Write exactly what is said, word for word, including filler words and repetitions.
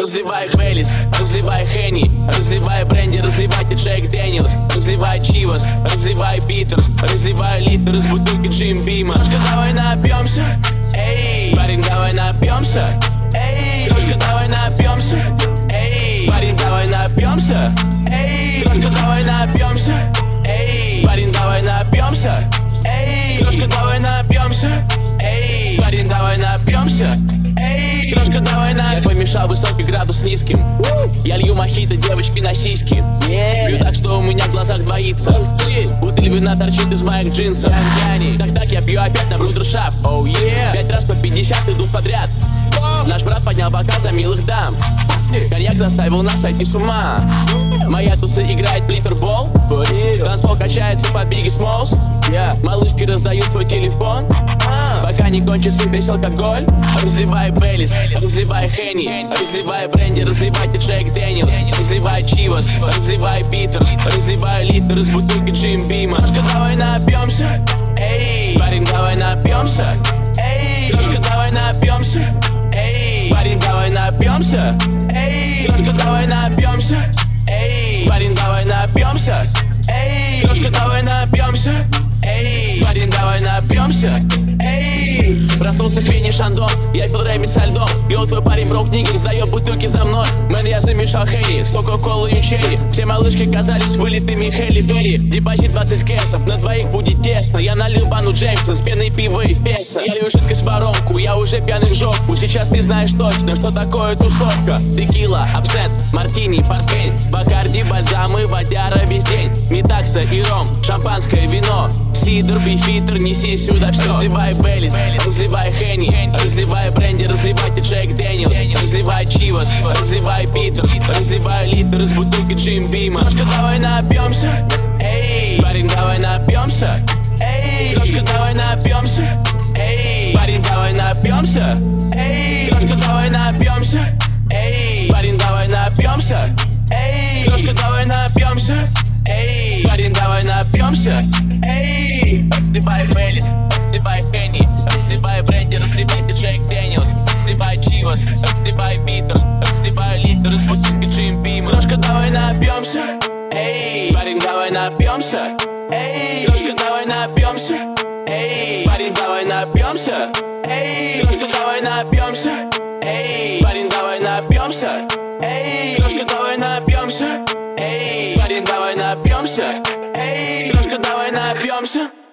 Разливай Хвелис, разливай Хенни, разливай бренди, разливайте Джек Дэниелс, разливай Чивас, разливай Питер, разливай литр из бутылки Джим Бима. Давай напьемся, эй, парень, давай напьемся, эй, крошка, давай напьемся, эй, парень, давай напьемся, эй, крошка, давай напьемся, эй, парень, давай напьемся, эй, крошка, давай напьемся, эй, парень, давай напьемся, эй, крошка, давай напьемся. Я помешал высокий градус с низким. Я лью мохито девочки на сиськи. Пью так, что у меня в глазах двоится. Бутыль вина торчит из моих джинсов. Так так я пью опять на брудершафт. Oh, yeah. Пять раз по пятьдесят идут подряд. Наш брат поднял бока за милых дам. Коньяк заставил нас сойти с ума. Моя туса играет глиттербол. Танцпол качается под Biggie Smalls. Малышки раздают свой телефон, пока не кончится весь алкоголь. Разливай Беллис, разливай Хенни, разливай бренди, разливайте Джек Дэниелс, разливай Чивас, разливай Питер, разливай литр из бутылки Джим Бима. Давай напьемся, эй, парень, давай напьемся, эй, крошка, давай напьемся, эй, парень, давай напьемся, эй, крошка, давай напьемся, эй, парень, давай напьемся, эй, крошка, давай напьемся, эй, парень, давай напьемся, эй. Проснулся в фине Шандон, я пил Рэми со льдом. И вот твой парень брок нигер сдает бутылки за мной. Мэн, я замешал Хенни, с кока-колы и черри. Все малышки казались вылитыми Хелли Берри. Депозит двадцать кэсов, на двоих будет тесно. Я налил бану Джеймса с пеной пива и песо. Я лью жидкость в воронку, я уже пьяный в жопу. Сейчас ты знаешь точно, что такое тусовка. Текила, абсент, мартини, портвейн, бакарди, бальзамы, водяра весь день. Метакса и ром, шампанское вино, сидр, бифитр, неси сюда все. Разливай Беллис, разливай Хенни, разливай бренди, разливайте Джек Дэниелс, разливай Чивас, разливай Питер, разливай литр из бутылки Джим Бима. Крошка, давай напьемся, эй, парень, давай напьемся, эй, крошка, давай напьемся, эй, парень, давай напьемся, эй, крошка, давай напьемся, эй, парень, давай напьемся, эй, крошка, давай напьемся, эй, парень, давай напьемся, эй. Разливай Беллис, разливай Хенни, разливай бренди, разливайте Джек Дэниелс, разливай Чивас, разливай Питер, разливай литр из бутылки Джим Бима. Крошка, давай напьемся, эй, парень, давай напьемся, эй, крошка, давай напьемся, эй, парень, давай напьемся, эй, крошка, давай напьемся, эй, парень, давай напьемся, эй, крошка, давай напьемся, эй, парень, давай напьемся, эй, крошка, давай напьемся.